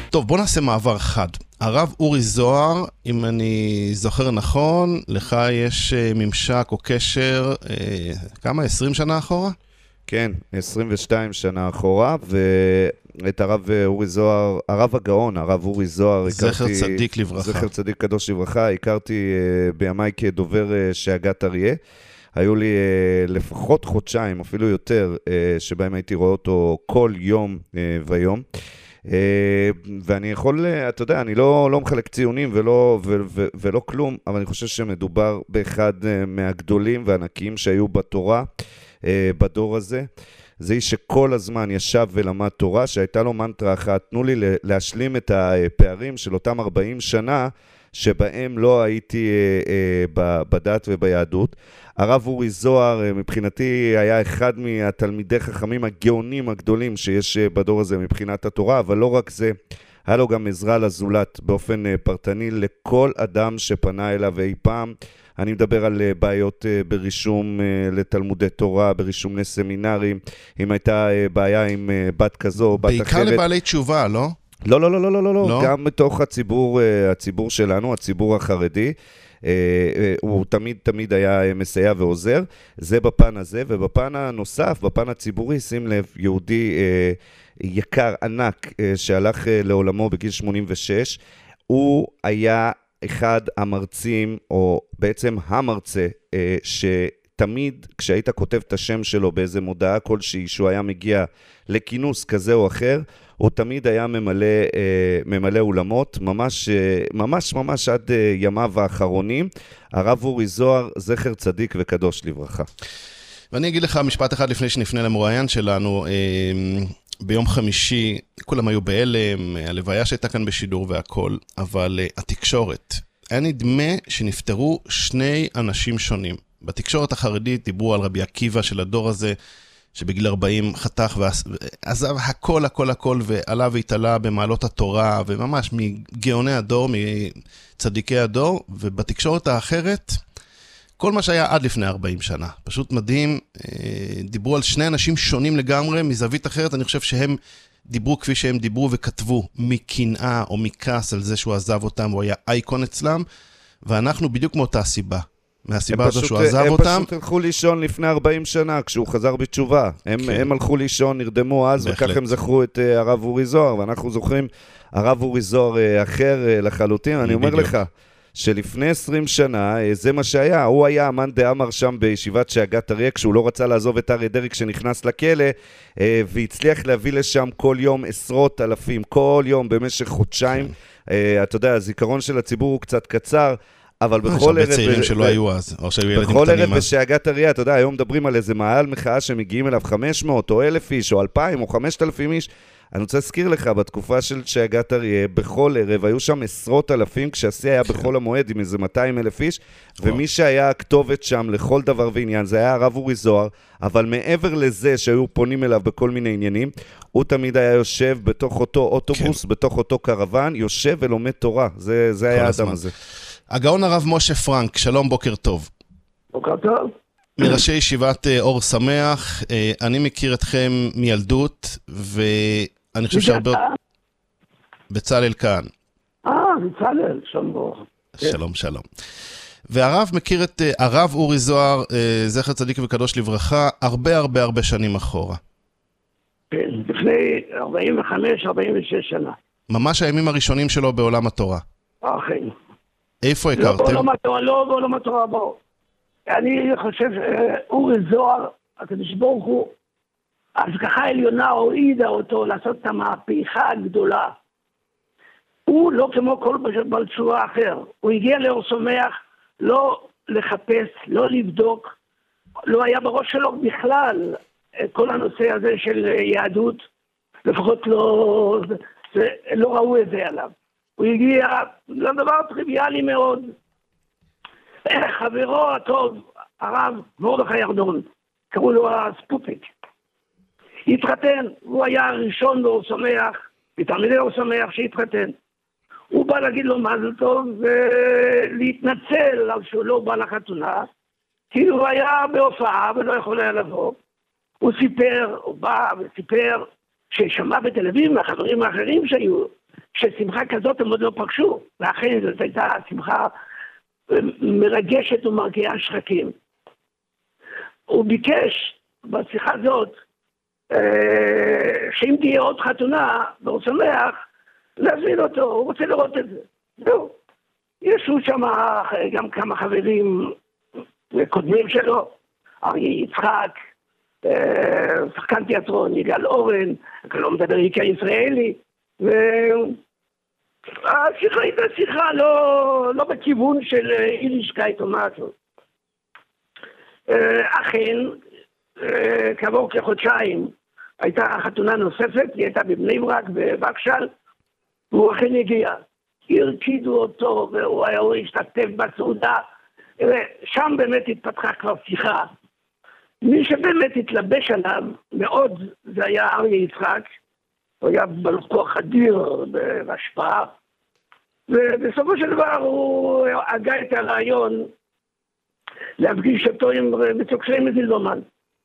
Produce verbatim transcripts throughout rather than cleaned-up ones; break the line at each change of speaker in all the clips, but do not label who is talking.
טוב, בוא נעשה מעבר חד. הרב אורי זוהר, אם אני זוכר נכון, לך יש ממשק או קשר, אה, כמה? עשרים שנה אחורה?
כן, עשרים ושתיים שנה אחורה, ואת הרב אורי זוהר, הרב הגאון, הרב אורי זוהר,
זכר הכרתי, צדיק לברכה.
זכר צדיק קדוש לברכה, הכרתי uh, בימיי כדובר uh, שאגת אריה. היו לי uh, לפחות חודשיים, אפילו יותר, uh, שבהם הייתי רואה אותו כל יום uh, ויום. Uh, ואני יכול, uh, אתה יודע, אני לא, לא מחלק ציונים ולא, ו, ו, ולא כלום, אבל אני חושב שמדובר באחד uh, מהגדולים והענקיים שהיו בתורה, uh, בדור הזה. זה איש שכל הזמן ישב ולמד תורה, שהייתה לו מנטרה אחת, תנו לי להשלים את הפערים של אותם ארבעים שנה, שבהם לא הייתי אה, אה, בדת וביהדות. הרב אורי זוהר, אה, מבחינתי, היה אחד מהתלמידי חכמים הגאונים הגדולים שיש אה, בדור הזה מבחינת התורה, אבל לא רק זה, היה לו גם עזרה לזולת באופן אה, פרטני לכל אדם שפנה אליו אי פעם. אני מדבר על בעיות ברישום לתלמודי תורה, ברישום לסמינרים, אם הייתה בעיה עם בת כזו או בת אחרת.
בעיקר לבעלי תשובה, לא?
לא, לא, לא, לא, לא, לא, גם בתוך הציבור, הציבור שלנו, הציבור החרדי, הוא תמיד תמיד היה מסייע ועוזר. זה בפן הזה, ובפן הנוסף, בפן הציבורי, שים לב, יהודי יקר, ענק, שהלך לעולמו בגיל שמונים ושש, הוא היה אחד המרצים, או בעצם המרצה, שתמיד כשהיית כותב את השם שלו באיזה מודעה כלשהי, שהוא היה מגיע לכינוס כזה או אחר, הוא תמיד היה ממלא, ממלא אולמות, ממש, ממש ממש עד ימיו האחרונים. הרב אורי זוהר, זכר צדיק וקדוש לברכה.
ואני אגיד לך משפט אחד לפני שנפנה למרואיין שלנו, ביום חמישי, כולם היו בהלם, הלוויה שהייתה כאן בשידור והכל, אבל uh, התקשורת, היה נדמה שנפטרו שני אנשים שונים. בתקשורת החרדית דיברו על רבי עקיבא של הדור הזה, שבגיל ארבעים חתך ועזב הכל הכל הכל, ועלה והתעלה במעלות התורה, וממש מגאוני הדור, מצדיקי הדור, ובתקשורת האחרת, כל מה שהיה עד לפני ארבעים שנה. פשוט מדהים, דיברו על שני אנשים שונים לגמרי, מזווית אחרת, אני חושב שהם דיברו כפי שהם דיברו וכתבו, מקנאה או מכעס על זה שהוא עזב אותם, הוא היה אייקון אצלם, ואנחנו בדיוק מאותה סיבה. מהסיבה הזו שהוא עזב
הם
אותם.
הם פשוט הלכו לישון לפני ארבעים שנה, כשהוא חזר בתשובה. הם, כן. הם הלכו לישון, נרדמו אז, בהחלט. וכך הם זכרו את uh, הרב אורי זוהר, ואנחנו זוכרים הרב אורי זוהר uh, אחר uh, לחלוטין. אני אומר לך, שלפני עשרים שנה, זה מה שהיה, הוא היה אמן דאמר שם בישיבת שאגת אריה, כשהוא לא רצה לעזוב את אריה דרעי כשנכנס לכלא, והצליח להביא לשם כל יום עשרות אלפים, כל יום במשך חודשיים. אתה יודע, הזיכרון של הציבור הוא קצת קצר, אבל בכל ערב...
צעירים שלא היו אז, או שהיו ילדים
קטנים אז. בכל ערב
בשאגת
אריה, אתה יודע, היום מדברים על איזה מעל מחאה שמגיעים אליו חמש מאות או אלף איש, או אלפיים או חמשת אלפים איש. אני רוצה להזכיר לך, בתקופה של שאגת אריה, בכל ערב, היו שם עשרות אלפים, כשהשיא היה בכל המועד עם איזה מאתיים אלף איש, ומי שהיה הכתובת שם לכל דבר ועניין, זה היה הרב אורי זוהר, אבל מעבר לזה שהיו פונים אליו בכל מיני עניינים, הוא תמיד היה יושב בתוך אותו אוטובוס, בתוך אותו קרוון, יושב ולומד תורה. זה, זה היה האדם הזה.
הגאון הרב משה פרנק, שלום, בוקר טוב.
בוקר טוב.
מראשי ישיבת אור שמח, אני מכיר אתכם מילדות, ואני חושב שהרבה... בצלאל כאן.
אה, בצלאל, שלום.
שלום, שלום. והרב מכיר את הרב אורי זוהר, זכר צדיק וקדוש לברכה, הרבה הרבה הרבה שנים אחורה.
כן, לפני ארבעים וחמש ארבעים ושש שנה.
ממש הימים הראשונים שלו בעולם התורה.
אכן.
איפה הכרתם?
לא בעולם התורה, לא בעולם התורה, בוא. אני חושב שאורי זוהר, הקדוש ברוך הוא, ההשגחה העליונה הורידה אותו לעשות את המהפכה הגדולה. הוא לא כמו כל בעל תשובה אחר. הוא הגיע לאור שמח, לא לחפש, לא לבדוק, לא היה בראש שלו בכלל כל הנושא הזה של יהדות, לפחות לא, זה, לא ראו את זה עליו. הוא הגיע לדבר טריוויאלי מאוד. חברו הטוב, הרב מרדכי ירדון, קראו לו הספוטניק, התחתן, הוא היה הראשון באור שמח, מתלמידי אור שמח שהתחתן. הוא בא להגיד לו מזל טוב ולהתנצל על שהוא לא בא לחתונה, כי הוא היה בהופעה ולא יכול היה לבוא. הוא סיפר, הוא בא וסיפר, ששמע בטלוויזיה מהחברים האחרים שהיו, ששמחה כזאת הם עוד לא פגשו, ואכן זאת הייתה שמחה מרגשת ומרגיעה שחקים. הוא ביקש בשיחה הזאת, שאם תהיה עוד חתונה, והוא שמח, להזמין אותו, הוא רוצה לראות את זה. זהו. ישו שם גם כמה חברים קודמים שלו, אריה יצחק, שחקן תיאטרון, יגאל אורן, לא מדבר איקה ישראלי, והשיחה הייתה שיחה לא, לא בכיוון של יידישקייט או משהו. אכן, כעבור כחודשיים, הייתה חתונה נוספת, היא הייתה בבני ברק, בבקשל, והוא אכן הגיע. הרקידו אותו, והוא היה השתתף בסעודה, שם באמת התפתחה כבר שיחה. מי שבאמת התלבש עליו מאוד, זה היה אריה יצחק, הוא היה בלכוח אדיר בהשפעה, ובסופו של דבר הוא הגה את הרעיון להפגיש אותו עם מצוקסי מזילבמן.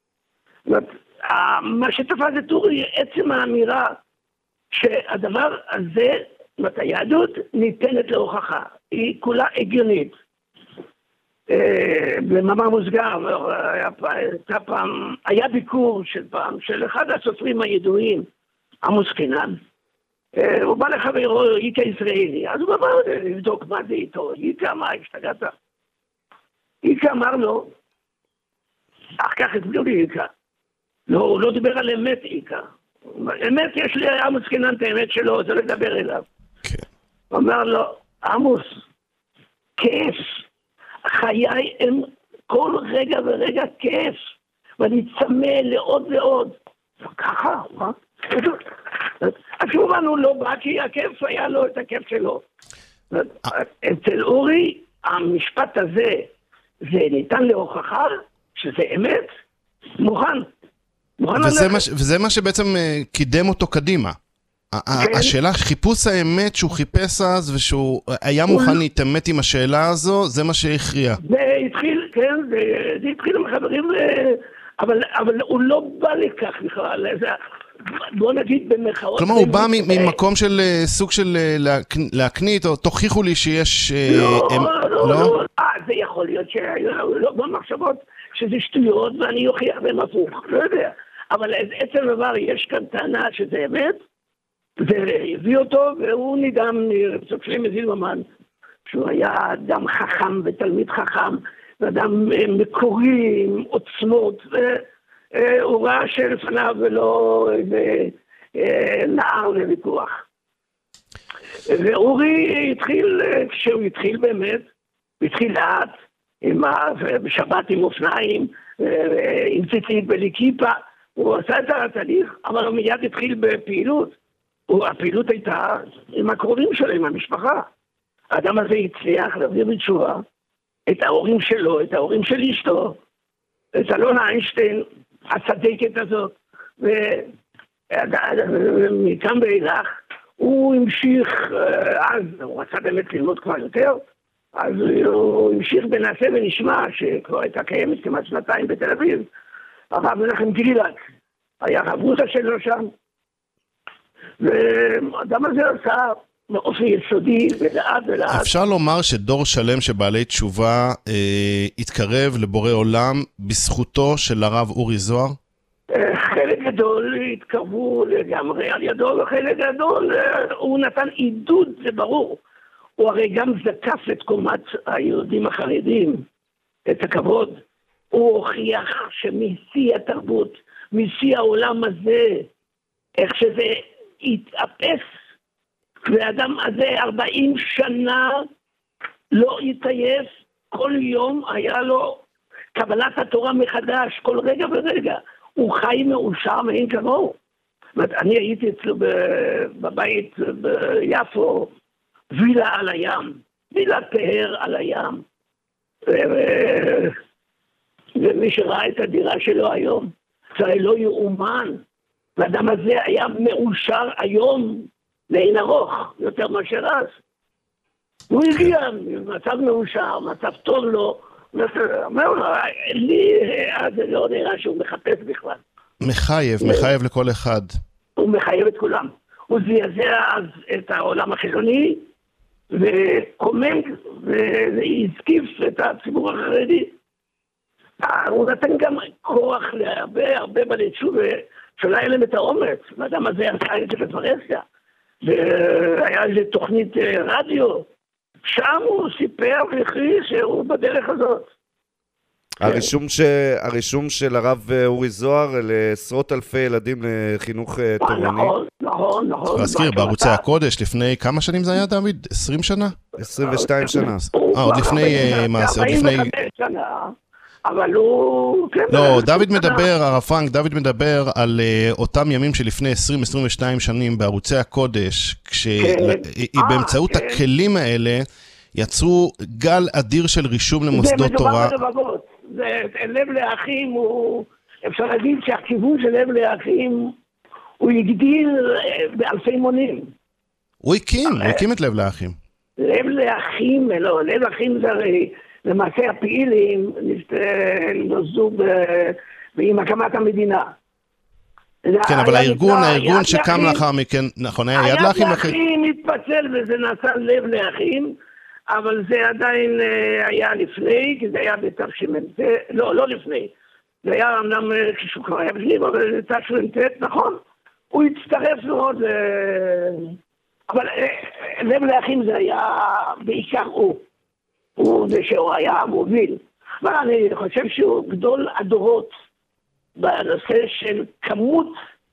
מה שתפס את אורי, עצם האמירה שהדבר הזה, היהדות ניתנת להוכחה, היא כולה הגיונית. במאמר מוסגר, היה, פעם, היה ביקור של פעם של אחד הסופרים הידועים, עמוס קינן. הוא בא לחברו, איקה ישראלי, אז הוא אמר לבדוק מה זה איתו, איקה, מה השתגעת? איקה אמר לו, אך כך הצביעו לי איקה. לא, הוא לא דיבר על אמת איקה. אמת, יש לי עמוס קינן את האמת שלו, זה לדבר אליו. הוא אמר לו, עמוס, כיף. חיי הם כל רגע ורגע כיף, ואני צמא לעוד ועוד. וככה, מה? אז כמובן הוא לא בא, כי הכיף היה לו את הכיף שלו. אצל אורי, המשפט הזה, זה ניתן להוכחה שזה אמת, מוכן.
וזה מה שבעצם קידם אותו קדימה. השאלה, חיפוש האמת שהוא חיפש אז, ושהוא היה מוכן להתאמת עם השאלה הזו, זה מה שהכריע.
זה התחיל, כן, זה התחיל עם החברים, אבל הוא לא בא לכך בכלל, בוא נגיד במחאות.
כלומר, הוא בא ממקום של סוג של להקנית, או תוכיחו לי שיש...
לא, לא, לא, זה יכול להיות שהיו במחשבות שזה שטויות, ואני אוכיח בהם הפוך, לא יודע. אבל עצם דבר, יש כאן טענה שזה אמת, והביא אותו, והוא נדהם מצוקסי מזילבמן, שהוא היה אדם חכם ותלמיד חכם, ואדם מקורי עם עוצמות, והוא ראה שלפניו ולא נער לוויכוח. ואורי התחיל, כשהוא התחיל באמת, הוא התחיל לאט, בשבת עם אופניים, עם ציצית בליקיפה, הוא עשה את התהליך, אבל הוא מיד התחיל בפעילות. הפעילות הייתה עם הקרובים שלו, עם המשפחה. האדם הזה הצליח להביא בתשובה את ההורים שלו, את ההורים של אשתו, את אלונה איינשטיין, הצדקת הזאת, ומכאן ואילך הוא המשיך, אז הוא רצה באמת ללמוד כבר יותר, אז הוא המשיך בנעשה ונשמע, שכבר הייתה קיימת כמעט שנתיים בתל אביב, הרב מנחם גרילק, היה רבותא שלו שם, והאדם הזה עשה מאופן יסודי ולאט ולאט.
אפשר לומר שדור שלם שבעלי תשובה אה, התקרב לבורא עולם בזכותו של הרב אורי זוהר?
חלק גדול התקרבו לגמרי על ידו, וחלק גדול הוא נתן עידוד, זה ברור. הוא הרי גם זקף את קומת היהודים החרדים, את הכבוד. הוא הוכיח שמשיא התרבות, משיא העולם הזה, איך שזה התאפס, והאדם הזה ארבעים שנה לא התעייף, כל יום היה לו קבלת התורה מחדש, כל רגע ורגע. הוא חי מאושר מאין כמוהו. אני הייתי אצלו בבית ביפו, וילה על הים, וילה פאר על הים. ומי שראה את הדירה שלו היום, זה לא יאומן. והאדם הזה היה מאושר היום לאין ארוך, יותר מאשר אז. הוא הגיע, מצב מאושר, מצב טוב לו, אומר לו, לי אז לא נראה שהוא מחפש בכלל.
מחייב, מחייב לכל אחד.
הוא מחייב את כולם. הוא זעזע אז את העולם החילוני, וקומם והזקיף את הציבור החרדי. הוא נתן גם כוח להרבה הרבה בני תשובה, שלא היה להם את האומץ. לא יודע מה זה עשה את זה בפרהסיה. והיה איזו תוכנית רדיו, שם הוא סיפר והכריז שהוא בדרך הזאת.
הרישום, ש... הרישום של הרב אורי זוהר לעשרות אלפי ילדים לחינוך תורני.
נכון, נכון, נכון.
צריך להזכיר, בערוצי הקודש, לפני כמה שנים זה היה, דוד? עשרים שנה?
עשרים ושתיים שנה.
אה, עוד לפני מעשה, עוד לפני...
ארבעים וחמש שנה, אבל הוא...
לא, דוד מדבר, הרב פרנק, דוד מדבר על אותם ימים שלפני עשרים עד עשרים ושתיים שנים בערוצי הקודש, כשבאמצעות הכלים האלה יצרו גל אדיר של רישום למוסדות תורה.
זה מדובר ברבבות. לב לאחים הוא, אפשר להגיד שהכיוון של לב לאחים הוא הגדיל באלפי מונים. הוא
הקים, הוא הקים את לב לאחים.
לב לאחים, לא, לב לאחים זה הרי, למעשה הפעילים נוסדו עם הקמת המדינה.
כן, אבל הארגון, הארגון שקם לאחר מכן, נכון, היה יד לאחים?
היד לאחים התפצל וזה נעשה לב לאחים, אבל זה עדיין היה לפני, כי זה היה בתשמ"ט, לא, לא לפני. זה היה אמנם כשהוא כבר היה בפנים, אבל תשמ"ט, נכון. הוא הצטרף מאוד, אבל לב לאחים זה היה בעיקר הוא. הוא זה שהוא היה המוביל. אבל אני חושב שהוא גדול הדורות בנושא של כמות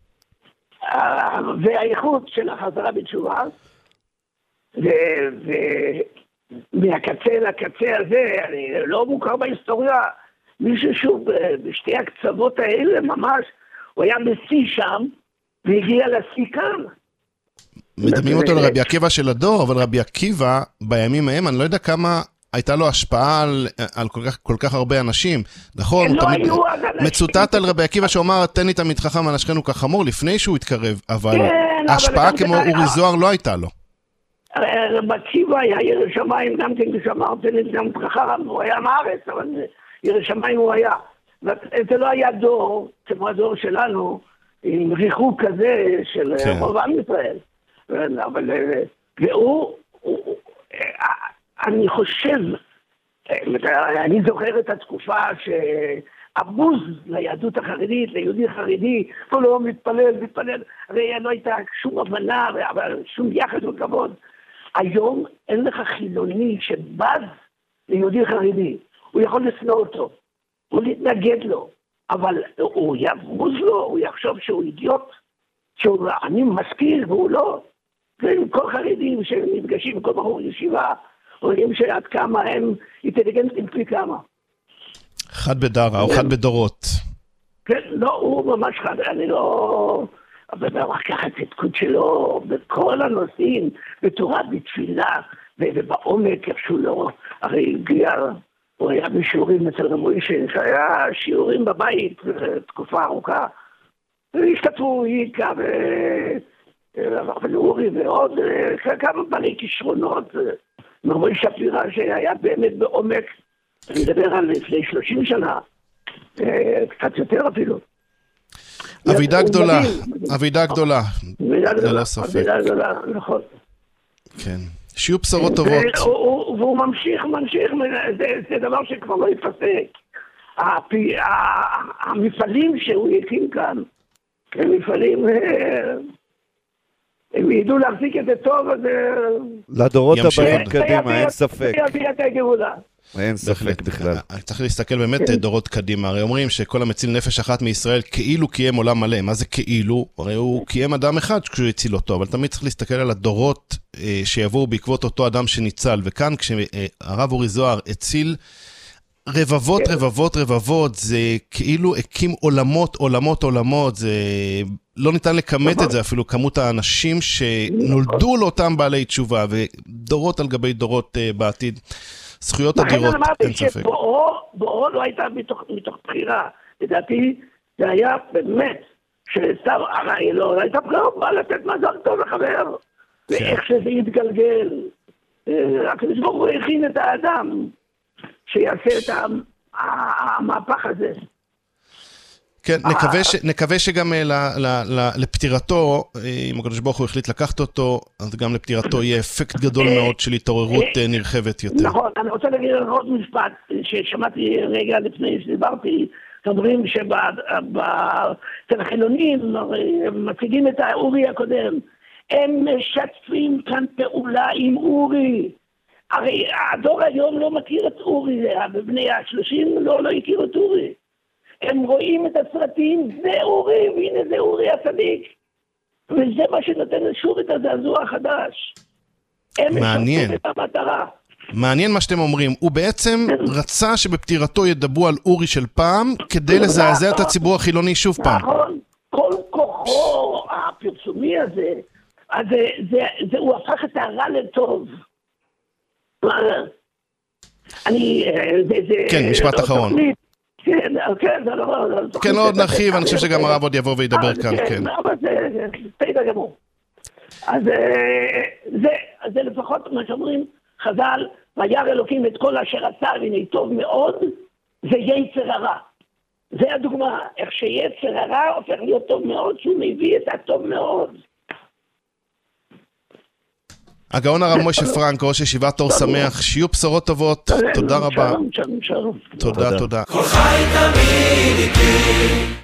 והאיכות של החזרה בתשובה, ו... מהקצה לקצה הזה, אני לא מוכר בהיסטוריה, מישהו שהוא בשתי הקצוות האלה ממש, הוא היה בשיא שם, והגיע לשיא כאן.
מדמים אותו לרבי עקיבא של הדור, אבל רבי עקיבא, בימים ההם, אני לא יודע כמה הייתה לו השפעה על, על כל כך, כל כך הרבה אנשים. נכון,
לא
תמיד,
מצוטט
על רבי עקיבא שאומר, תן לי תמיד חכם אנשכנו כחמור, לפני שהוא התקרב, אבל כן, ההשפעה אבל כמו אורי זוהר לא הייתה לו.
רבי עקיבא היה ירא שמיים, גם כן כשאמרתי לי גם חכם, הוא היה מארץ, אבל ירא שמיים הוא היה. זה לא היה דור, כמו הדור שלנו, עם ריחוק כזה של רוב עם ישראל. אבל, והוא, אני חושב, אני זוכר את התקופה שהבוז ליהדות החרדית, ליהודי חרדי, הוא לא מתפלל, מתפלל, הרי לא הייתה שום הבנה, אבל שום יחד וכבוד. היום אין לך חילוני שבז ליהודי חרדי, הוא יכול לשנוא אותו, הוא להתנגד לו, אבל הוא יבוז לו, הוא יחשוב שהוא אידיוט, שהוא אני מזכיר והוא לא. כל חרדים שנפגשים, כל בחור ישיבה, רואים שעד כמה הם אינטליגנטים פי כמה.
חד בדרה או חד בדורות.
כן, לא, הוא ממש חד, אני לא... אבל הוא לקח את הצדקות שלו בכל הנושאים, בתורה, בתפילה, ובעומק, איפשהו לא, הרי הגיע, הוא היה בשיעורים אצל רמוי שהיה שיעורים בבית, תקופה ארוכה, והשתתפו איקה ואורי ועוד כמה בעלי כישרונות, רמוי שפירא שהיה באמת בעומק, אני מדבר על לפני שלושים שנה, קצת יותר אפילו.
אבידה גדולה, אבידה גדולה,
ללא ספק. אבידה גדולה, נכון.
כן, שיהיו בשורות טובות.
והוא ממשיך, ממשיך, זה דבר שכבר לא יפסק. המפעלים שהוא הקים כאן, הם מפעלים, הם ידעו להחזיק את זה טוב, אז...
לדורות הבאים קדימה, אין ספק.
יביא את הגאולה.
אין ספק בכלל.
צריך להסתכל באמת דורות קדימה. הרי אומרים שכל המציל נפש אחת מישראל כאילו קיים עולם מלא. מה זה כאילו? הרי הוא קיים אדם אחד כשהוא הציל אותו, אבל תמיד צריך להסתכל על הדורות שיבואו בעקבות אותו אדם שניצל. וכאן כשהרב אורי זוהר הציל רבבות, רבבות, רבבות, זה כאילו הקים עולמות, עולמות, עולמות, זה לא ניתן לכמת את זה אפילו, כמות האנשים שנולדו לאותם בעלי תשובה, ודורות על גבי דורות בעתיד. זכויות אדירות, אין ספק.
בואו לא הייתה מתוך בחירה. לדעתי, זה היה באמת, שסתם, הרי לא הייתה בחירה, בא לתת מזל טוב לחבר, ואיך שזה יתגלגל. הקדוש ברוך הוא הכין את האדם, שיעשה את המהפך הזה.
כן, נקווה, ש, נקווה שגם ל, ל, ל, לפטירתו, אם הקדוש ברוך הוא החליט לקחת אותו, אז גם לפטירתו יהיה אפקט גדול מאוד של התעוררות נרחבת יותר.
נכון, אני רוצה להגיד עוד משפט ששמעתי רגע לפני שדיברתי, אומרים שאצל החילונים מציגים את האורי הקודם, הם משתפים כאן פעולה עם אורי. הרי הדור היום לא מכיר את אורי, בבני השלושים לא, לא הכיר את אורי. הם רואים את הסרטים, זה אורי, והנה זה אורי הצדיק. וזה מה שנותן שוב את הזעזוע החדש.
מעניין.
את המטרה.
מעניין מה שאתם אומרים. הוא בעצם רצה שבפטירתו ידברו על אורי של פעם, כדי לזעזע את הציבור החילוני שוב פעם.
נכון. כל כוחו הפרסומי הזה, אז זה, זה, זה, הוא הפך את הרע לטוב. אני... זה, זה,
כן, משפט אחרון.
כן, כן, זה לא...
כן, לא עוד נרחיב, אני חושב שגם הרב עוד יבוא וידבר כאן, כן.
אבל זה תידה גמור. אז זה לפחות מה שאומרים חז"ל, וירא אלוקים את כל אשר עשה, והנה טוב מאוד, זה יצר הרע. זה הדוגמה, איך שיצר הרע הופך להיות טוב מאוד, שהוא מביא את הטוב מאוד.
הגאון הרב משה פרנק, ראש ישיבת אור שמח, שיהיו בשורות טובות, תודה רבה.
שלום, שלום, שלום.
תודה, תודה.